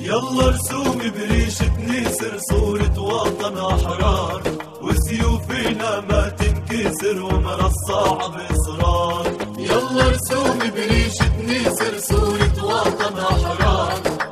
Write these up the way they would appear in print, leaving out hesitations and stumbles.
يلا رسوم بريشة نسر صورة وطن أحرار، وسيوفنا ما تنكسر ومرصعة بإصرار. يلا رسوم بريشة نسر صورة وطن أحرار،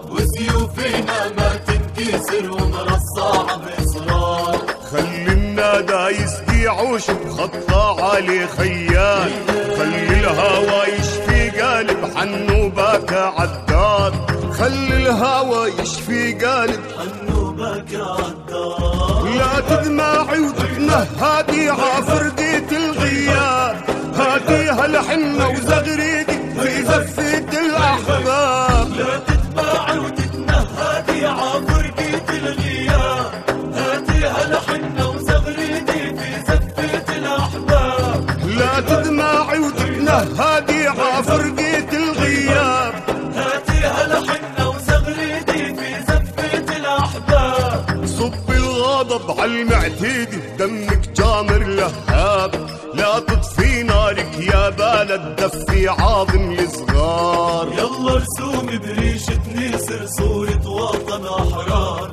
وسيوفنا ما تنكسر ومرصعة بإصرار. خلي النادى يسقي عوش بخطة علي خيال، خلي الهوى يشفي قلب حنو باكى عداد، خلي الهوى يشفي قلب حنو باكى عداد. لا تدمعي وتتنهدي عفرقة الغياب، هاتيها الحنة وزغريدي في زفة الأحباب. لا تدمعي وتتنهدي عفرقة الغياب، هاتيها الحنة وزغريدي في زفة الأحباب. لا تدمعي وتتنهدي عفرقة الغياب، هاتيها الحنة وزغريدي في زفة الأحباب. صب الغضب عالمعتيدي دمك جامر لهاب، لا تطفي نارك يا بلد دفي عاظم الصغار. يلا رسوم بريشة نسر صورة وطن أحرار،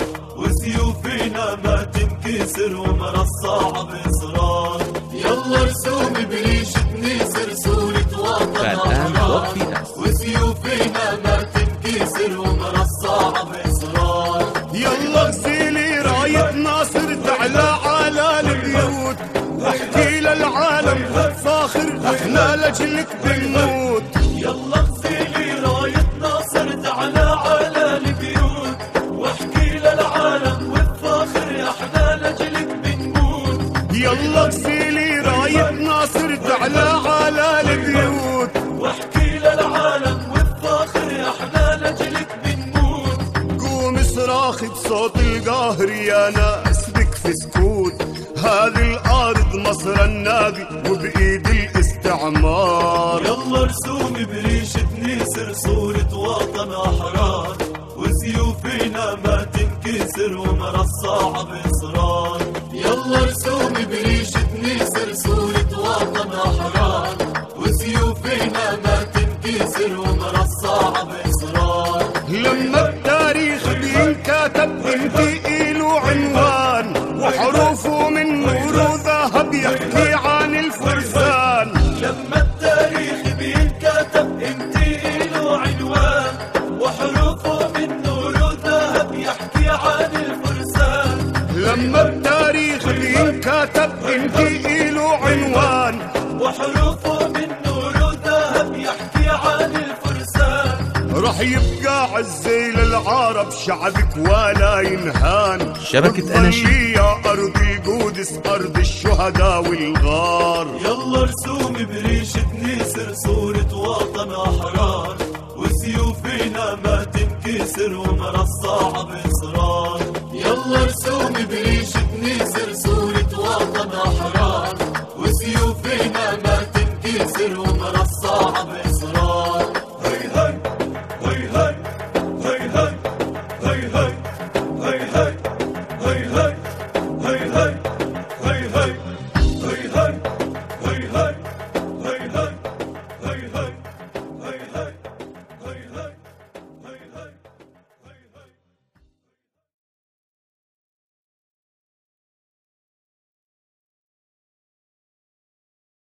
وسيوفنا ما تنكسر ومرصعة بإصرار. يلا رسوم بريشة نسر صورة وطن أحرار، وسيوفنا ما تنكسر ومرصعة بإصرار. يلا اغسلي راية ناصر تعلى على البيوت، واحكي للعالم فاخر احنا لجلك بنموت. يلا اغسلي راية ناصر تعلى على البيوت، واحكي للعالم وبفاخر احنا لجلك بنموت. يلا اغسلي راية ناصر تعلى على البيوت، واحكي للعالم وبفاخر احنا لجلك بنموت. قوم صراخي بصوت القاهر يا ناس بك في سكوت، هذه الارض مصر النادي وبايد الاستعمار. يلا رسوم بريشة نسر صورة وطن أحرار، وسيوفنا ما تنكسر ومرصعة بإصرار. يلا رسوم بريشة نسر صورة وطن أحرار، وسيوفنا ما تنكسر ومرصعة بإصرار. لما التاريخ بينكتب انتقي له عنوان، وحروفه من نور وذهب يحكي عن الفرسان. لما التاريخ بينكتب انتقي له عنوان، وحروفه من نور وذهب يحكي عن الفرسان. لما التاريخ بينكتب انتقي له عنوان، وحروفه من نور وذهب يحكي عن الفرسان. رح يبقى عزي للعرب شعبك ولا ينهان. شبكة أناشيد يا أرض القدس أرض الشهداء والغار. يلا رسوم بريشة نسر صورة وطن أحرار، وسيوفنا ما تنكسر ومرصعة بإصرار. يلا رسوم بريشة نسر صورة وطن أحرار، وسيوفنا ما تنكسر ومرصعة بإصرار.